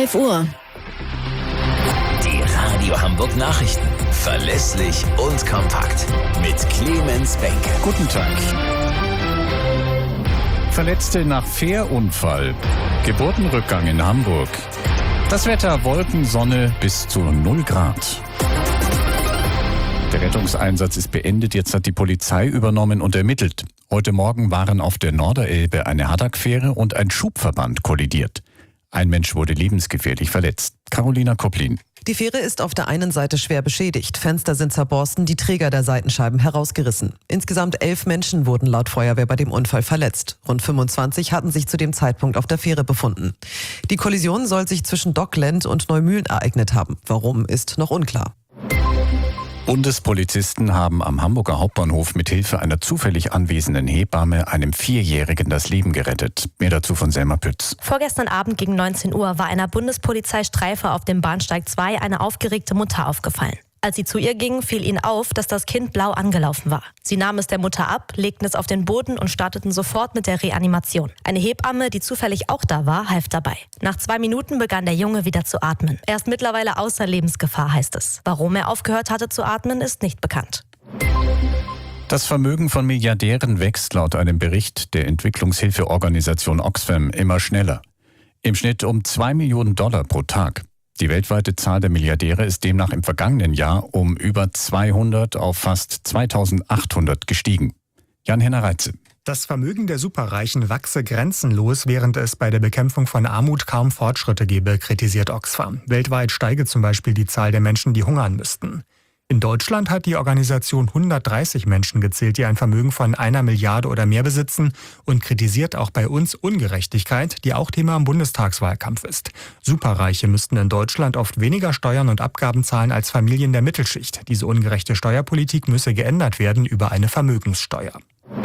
11 Uhr. Die Radio Hamburg Nachrichten. Verlässlich und kompakt. Mit Clemens Benke. Guten Tag. Verletzte nach Fährunfall. Geburtenrückgang in Hamburg. Das Wetter: Wolken, Sonne bis zu 0 Grad. Der Rettungseinsatz ist beendet. Jetzt hat die Polizei übernommen und ermittelt. Heute Morgen waren auf der Norderelbe eine Haddock-Fähre und ein Schubverband kollidiert. Ein Mensch wurde lebensgefährlich verletzt. Carolina Kopplin. Die Fähre ist auf der einen Seite schwer beschädigt. Fenster sind zerborsten, die Träger der Seitenscheiben herausgerissen. Insgesamt 11 Menschen wurden laut Feuerwehr bei dem Unfall verletzt. Rund 25 hatten sich zu dem Zeitpunkt auf der Fähre befunden. Die Kollision soll sich zwischen Dockland und Neumühlen ereignet haben. Warum, ist noch unklar. Bundespolizisten haben am Hamburger Hauptbahnhof mit Hilfe einer zufällig anwesenden Hebamme einem 4-Jährigen das Leben gerettet. Mehr dazu von Selma Pütz. Vorgestern Abend gegen 19 Uhr war einer Bundespolizeistreife auf dem Bahnsteig 2 eine aufgeregte Mutter aufgefallen. Als sie zu ihr ging, fiel ihnen auf, dass das Kind blau angelaufen war. Sie nahmen es der Mutter ab, legten es auf den Boden und starteten sofort mit der Reanimation. Eine Hebamme, die zufällig auch da war, half dabei. Nach 2 Minuten begann der Junge wieder zu atmen. Er ist mittlerweile außer Lebensgefahr, heißt es. Warum er aufgehört hatte zu atmen, ist nicht bekannt. Das Vermögen von Milliardären wächst laut einem Bericht der Entwicklungshilfeorganisation Oxfam immer schneller. Im Schnitt um $2 Millionen pro Tag. Die weltweite Zahl der Milliardäre ist demnach im vergangenen Jahr um über 200 auf fast 2800 gestiegen. Jan-Henner Reitze. Das Vermögen der Superreichen wachse grenzenlos, während es bei der Bekämpfung von Armut kaum Fortschritte gebe, kritisiert Oxfam. Weltweit steige zum Beispiel die Zahl der Menschen, die hungern müssten. In Deutschland hat die Organisation 130 Menschen gezählt, die ein Vermögen von 1 Milliarde oder mehr besitzen, und kritisiert auch bei uns Ungerechtigkeit, die auch Thema im Bundestagswahlkampf ist. Superreiche müssten in Deutschland oft weniger Steuern und Abgaben zahlen als Familien der Mittelschicht. Diese ungerechte Steuerpolitik müsse geändert werden über eine Vermögenssteuer.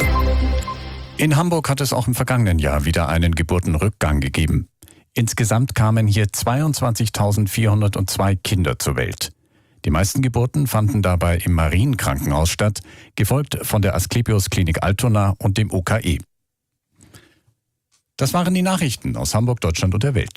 In Hamburg hat es auch im vergangenen Jahr wieder einen Geburtenrückgang gegeben. Insgesamt kamen hier 22.402 Kinder zur Welt. Die meisten Geburten fanden dabei im Marienkrankenhaus statt, gefolgt von der Asklepios Klinik Altona und dem UKE. Das waren die Nachrichten aus Hamburg, Deutschland und der Welt.